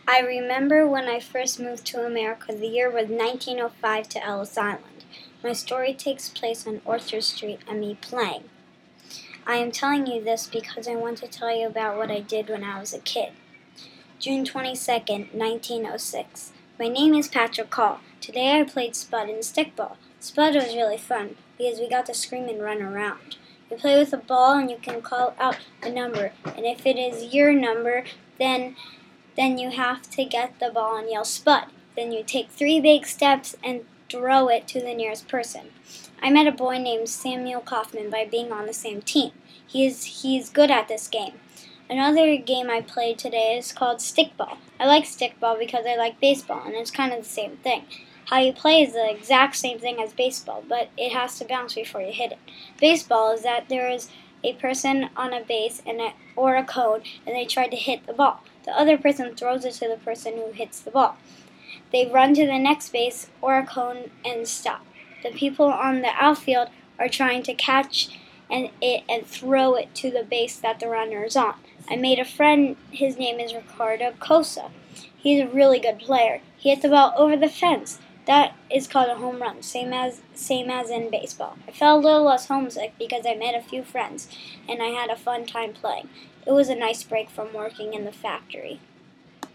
I remember when I first moved to America. The year was 1905 to Ellis Island. My story takes place on Orchard Street and me playing. I am telling you this because I want to tell you about what I did when I was a kid. June 22nd, 1906. My name is Patrick Hall. Today I played Spud and Stickball. Spud was really fun because we got to scream and run around. You play with a ball and you can call out a number, and if it is your number, then you have to get the ball and yell Spud. Then you take 3 big steps and throw it to the nearest person. I met a boy named Samuel Kaufman by being on the same team. He's good at this game. Another game I played today is called Stickball. I like Stickball because I like baseball, and it's kind of the same thing. How you play is the exact same thing as baseball, but it has to bounce before you hit it. Baseball is that there is a person on a base or a cone, and they try to hit the ball. The other person throws it to the person who hits the ball. They run to the next base or a cone and stop. The people on the outfield are trying to catch and throw it to the base that the runner is on. I made a friend. His name is Ricardo Cosa. He's a really good player. He hit the ball over the fence. That is called a home run, same as in baseball. I felt a little less homesick because I met a few friends and I had a fun time playing. It was a nice break from working in the factory.